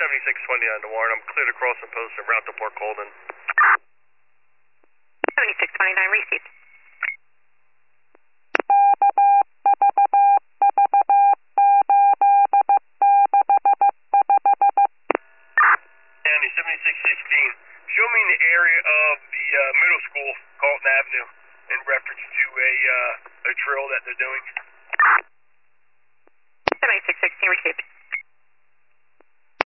7620 on the Warren. I'm cleared across and post and route to Port Colden. 7629 received. County 7616. Show me the area of the middle school, Colton Avenue, in reference to a drill that they're doing. 7616 received.